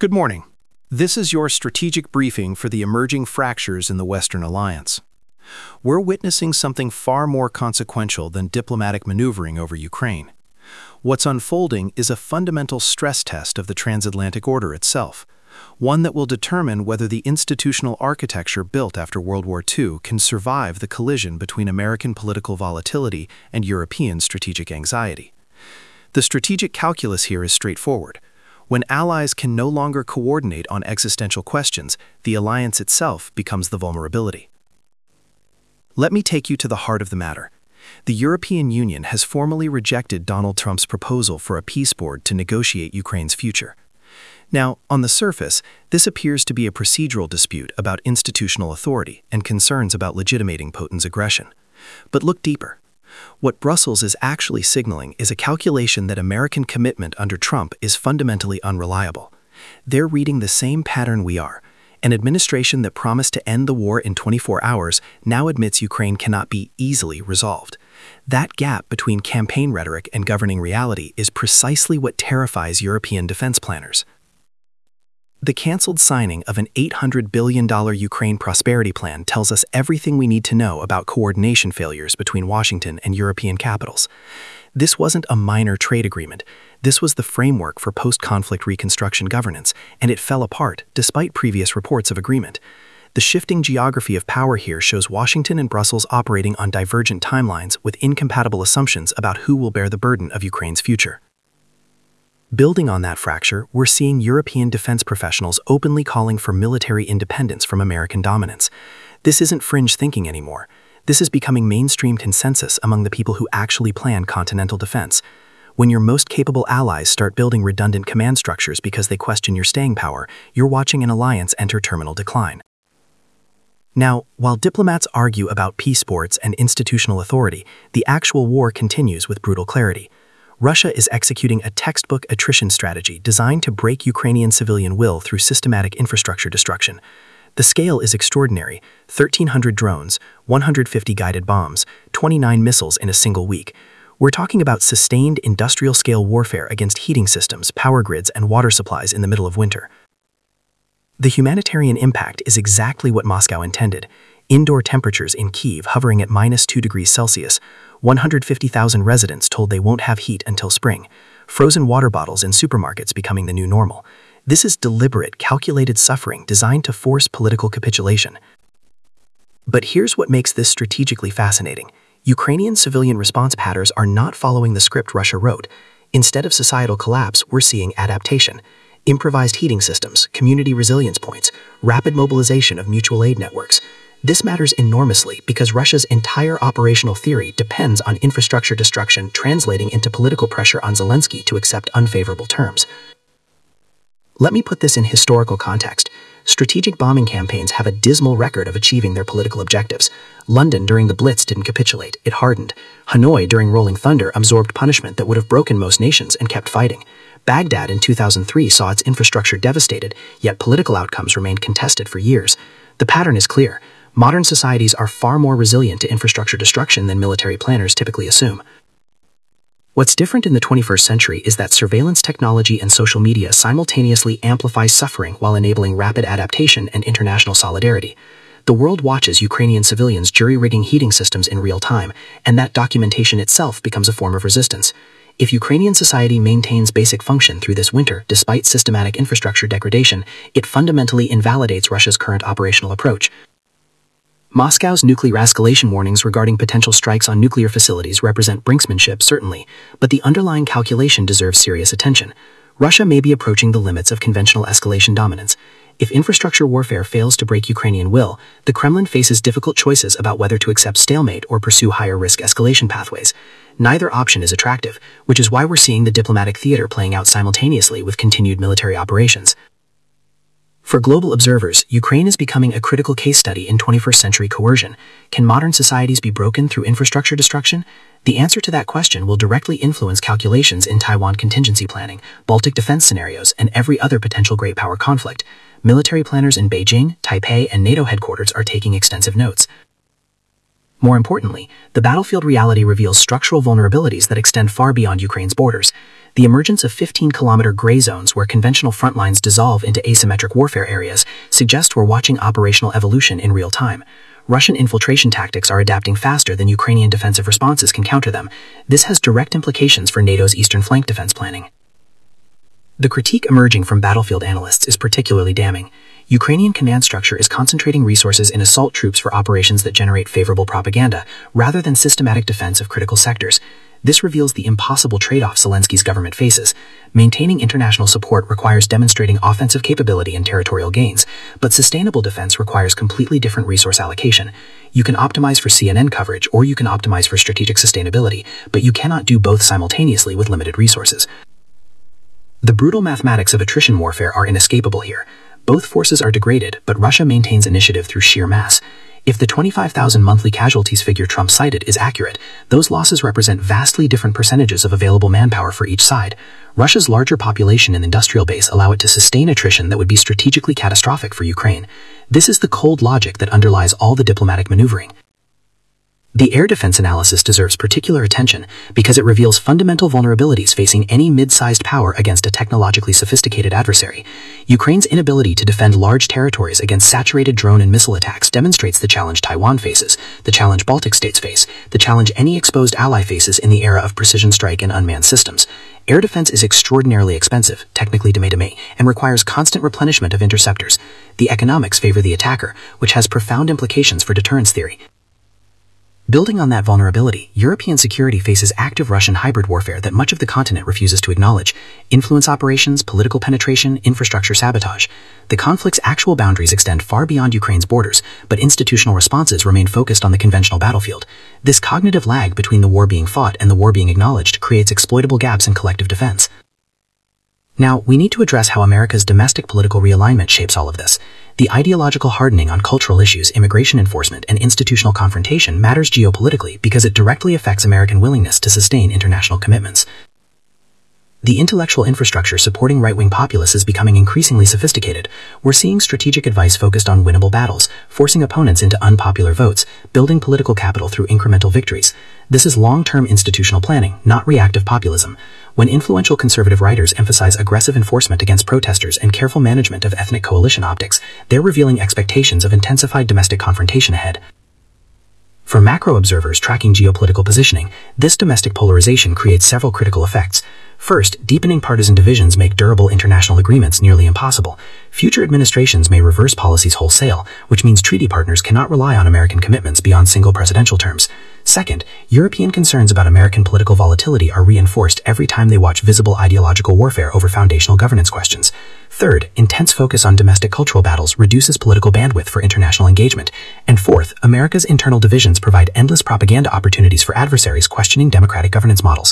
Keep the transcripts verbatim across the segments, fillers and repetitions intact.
Good morning. This is your strategic briefing for the emerging fractures in the Western Alliance. We're witnessing something far more consequential than diplomatic maneuvering over Ukraine. What's unfolding is a fundamental stress test of the transatlantic order itself, one that will determine whether the institutional architecture built after World War Two can survive the collision between American political volatility and European strategic anxiety. The strategic calculus here is straightforward. When allies can no longer coordinate on existential questions, the alliance itself becomes the vulnerability. Let me take you to the heart of the matter. The European Union has formally rejected Donald Trump's proposal for a peace board to negotiate Ukraine's future. Now, on the surface, this appears to be a procedural dispute about institutional authority and concerns about legitimating Putin's aggression. But look deeper. What Brussels is actually signaling is a calculation that American commitment under Trump is fundamentally unreliable. They're reading the same pattern we are. An administration that promised to end the war in twenty-four hours now admits Ukraine cannot be easily resolved. That gap between campaign rhetoric and governing reality is precisely what terrifies European defense planners. The canceled signing of an eight hundred billion dollars Ukraine prosperity plan tells us everything we need to know about coordination failures between Washington and European capitals. This wasn't a minor trade agreement. This was the framework for post-conflict reconstruction governance, and it fell apart despite previous reports of agreement. The shifting geography of power here shows Washington and Brussels operating on divergent timelines with incompatible assumptions about who will bear the burden of Ukraine's future. Building on that fracture, we're seeing European defense professionals openly calling for military independence from American dominance. This isn't fringe thinking anymore. This is becoming mainstream consensus among the people who actually plan continental defense. When your most capable allies start building redundant command structures because they question your staying power, you're watching an alliance enter terminal decline. Now, while diplomats argue about peace boards and institutional authority, the actual war continues with brutal clarity. Russia is executing a textbook attrition strategy designed to break Ukrainian civilian will through systematic infrastructure destruction. The scale is extraordinary: thirteen hundred drones, one hundred fifty guided bombs, twenty-nine missiles in a single week. We're talking about sustained industrial-scale warfare against heating systems, power grids, and water supplies in the middle of winter. The humanitarian impact is exactly what Moscow intended. Indoor temperatures in Kyiv hovering at minus two degrees Celsius, one hundred fifty thousand residents told they won't have heat until spring, frozen water bottles in supermarkets becoming the new normal. This is deliberate, calculated suffering designed to force political capitulation. But here's what makes this strategically fascinating. Ukrainian civilian response patterns are not following the script Russia wrote. Instead of societal collapse, we're seeing adaptation. Improvised heating systems, community resilience points, rapid mobilization of mutual aid networks. This matters enormously because Russia's entire operational theory depends on infrastructure destruction translating into political pressure on Zelensky to accept unfavorable terms. Let me put this in historical context. Strategic bombing campaigns have a dismal record of achieving their political objectives. London during the Blitz didn't capitulate, it hardened. Hanoi during Rolling Thunder absorbed punishment that would have broken most nations and kept fighting. Baghdad in two thousand three saw its infrastructure devastated, yet political outcomes remained contested for years. The pattern is clear. Modern societies are far more resilient to infrastructure destruction than military planners typically assume. What's different in the twenty-first century is that surveillance technology and social media simultaneously amplify suffering while enabling rapid adaptation and international solidarity. The world watches Ukrainian civilians jury-rigging heating systems in real time, and that documentation itself becomes a form of resistance. If Ukrainian society maintains basic function through this winter despite systematic infrastructure degradation, it fundamentally invalidates Russia's current operational approach. Moscow's nuclear escalation warnings regarding potential strikes on nuclear facilities represent brinksmanship, certainly, but the underlying calculation deserves serious attention. Russia may be approaching the limits of conventional escalation dominance. If infrastructure warfare fails to break Ukrainian will, the Kremlin faces difficult choices about whether to accept stalemate or pursue higher-risk escalation pathways. Neither option is attractive, which is why we're seeing the diplomatic theater playing out simultaneously with continued military operations. For global observers, Ukraine is becoming a critical case study in twenty-first century coercion. Can modern societies be broken through infrastructure destruction? The answer to that question will directly influence calculations in Taiwan contingency planning, Baltic defense scenarios, and every other potential great power conflict. Military planners in Beijing, Taipei, and NATO headquarters are taking extensive notes. More importantly, the battlefield reality reveals structural vulnerabilities that extend far beyond Ukraine's borders. The emergence of fifteen-kilometer gray zones where conventional front lines dissolve into asymmetric warfare areas suggests we're watching operational evolution in real time. Russian infiltration tactics are adapting faster than Ukrainian defensive responses can counter them. This has direct implications for NATO's eastern flank defense planning. The critique emerging from battlefield analysts is particularly damning. Ukrainian command structure is concentrating resources in assault troops for operations that generate favorable propaganda, rather than systematic defense of critical sectors. This reveals the impossible trade-off Zelensky's government faces. Maintaining international support requires demonstrating offensive capability and territorial gains, but sustainable defense requires completely different resource allocation. You can optimize for C N N coverage, or you can optimize for strategic sustainability, but you cannot do both simultaneously with limited resources. The brutal mathematics of attrition warfare are inescapable here. Both forces are degraded, but Russia maintains initiative through sheer mass. If the twenty-five thousand monthly casualties figure Trump cited is accurate, those losses represent vastly different percentages of available manpower for each side. Russia's larger population and industrial base allow it to sustain attrition that would be strategically catastrophic for Ukraine. This is the cold logic that underlies all the diplomatic maneuvering. The air defense analysis deserves particular attention because it reveals fundamental vulnerabilities facing any mid-sized power against a technologically sophisticated adversary. Ukraine's inability to defend large territories against saturated drone and missile attacks demonstrates the challenge Taiwan faces, the challenge Baltic states face, the challenge any exposed ally faces in the era of precision strike and unmanned systems. Air defense is extraordinarily expensive, technically deme-deme, and requires constant replenishment of interceptors. The economics favor the attacker, which has profound implications for deterrence theory. Building on that vulnerability, European security faces active Russian hybrid warfare that much of the continent refuses to acknowledge: influence operations, political penetration, infrastructure sabotage. The conflict's actual boundaries extend far beyond Ukraine's borders, but institutional responses remain focused on the conventional battlefield. This cognitive lag between the war being fought and the war being acknowledged creates exploitable gaps in collective defense. Now, we need to address how America's domestic political realignment shapes all of this. The ideological hardening on cultural issues, immigration enforcement, and institutional confrontation matters geopolitically because it directly affects American willingness to sustain international commitments. The intellectual infrastructure supporting right-wing populists is becoming increasingly sophisticated. We're seeing strategic advice focused on winnable battles, forcing opponents into unpopular votes, building political capital through incremental victories. This is long-term institutional planning, not reactive populism. When influential conservative writers emphasize aggressive enforcement against protesters and careful management of ethnic coalition optics, they're revealing expectations of intensified domestic confrontation ahead. For macro observers tracking geopolitical positioning, this domestic polarization creates several critical effects. First, deepening partisan divisions make durable international agreements nearly impossible. Future administrations may reverse policies wholesale, which means treaty partners cannot rely on American commitments beyond single presidential terms. Second, European concerns about American political volatility are reinforced every time they watch visible ideological warfare over foundational governance questions. Third, intense focus on domestic cultural battles reduces political bandwidth for international engagement. And fourth, America's internal divisions provide endless propaganda opportunities for adversaries questioning democratic governance models.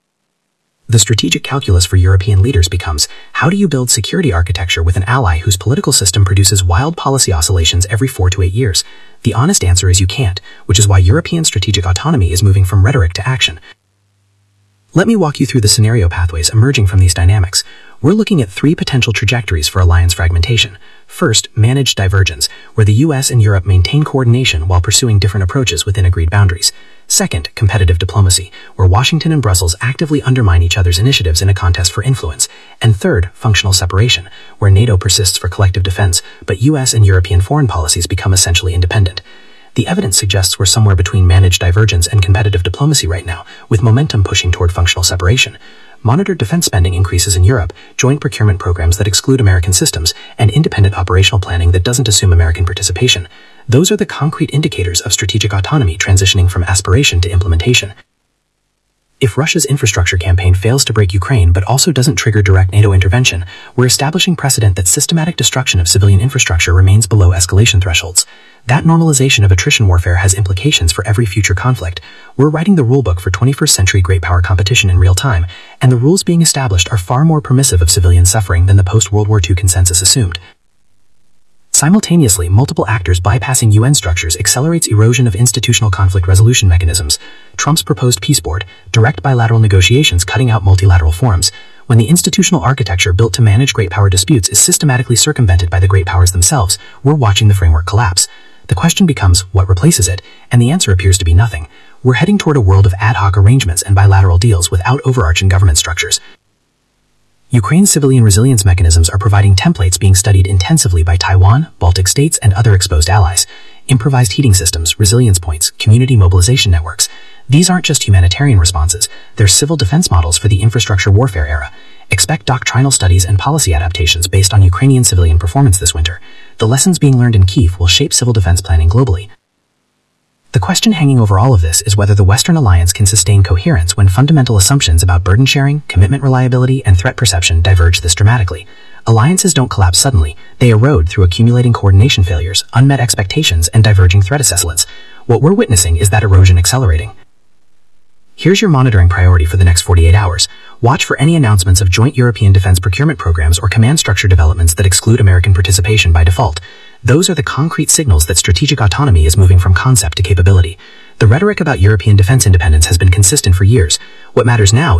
The strategic calculus for European leaders becomes, how do you build security architecture with an ally whose political system produces wild policy oscillations every four to eight years? The honest answer is you can't, which is why European strategic autonomy is moving from rhetoric to action. Let me walk you through the scenario pathways emerging from these dynamics. We're looking at three potential trajectories for alliance fragmentation. First, managed divergence, where the U S and Europe maintain coordination while pursuing different approaches within agreed boundaries. Second, competitive diplomacy, where Washington and Brussels actively undermine each other's initiatives in a contest for influence. And third, functional separation, where NATO persists for collective defense, but U S and European foreign policies become essentially independent. The evidence suggests we're somewhere between managed divergence and competitive diplomacy right now, with momentum pushing toward functional separation. Monitored defense spending increases in Europe, joint procurement programs that exclude American systems, and independent operational planning that doesn't assume American participation. Those are the concrete indicators of strategic autonomy transitioning from aspiration to implementation. If Russia's infrastructure campaign fails to break Ukraine but also doesn't trigger direct NATO intervention, we're establishing precedent that systematic destruction of civilian infrastructure remains below escalation thresholds. That normalization of attrition warfare has implications for every future conflict. We're writing the rulebook for twenty-first century great power competition in real time, and the rules being established are far more permissive of civilian suffering than the post-World War Two consensus assumed. Simultaneously, multiple actors bypassing U N structures accelerates erosion of institutional conflict resolution mechanisms. Trump's proposed peace board, direct bilateral negotiations cutting out multilateral forums. When the institutional architecture built to manage great power disputes is systematically circumvented by the great powers themselves, we're watching the framework collapse. The question becomes, what replaces it? And the answer appears to be nothing. We're heading toward a world of ad hoc arrangements and bilateral deals without overarching government structures. Ukraine's civilian resilience mechanisms are providing templates being studied intensively by Taiwan, Baltic states, and other exposed allies. Improvised heating systems, resilience points, community mobilization networks. These aren't just humanitarian responses, they're civil defense models for the infrastructure warfare era. Expect doctrinal studies and policy adaptations based on Ukrainian civilian performance this winter. The lessons being learned in Kyiv will shape civil defense planning globally. The question hanging over all of this is whether the Western alliance can sustain coherence when fundamental assumptions about burden sharing, commitment reliability, and threat perception diverge this dramatically. Alliances don't collapse suddenly, they erode through accumulating coordination failures, unmet expectations, and diverging threat assessments. What we're witnessing is that erosion accelerating. Here's your monitoring priority for the next forty-eight hours. Watch for any announcements of joint European defense procurement programs or command structure developments that exclude American participation by default. Those are the concrete signals that strategic autonomy is moving from concept to capability. The rhetoric about European defense independence has been consistent for years. What matters now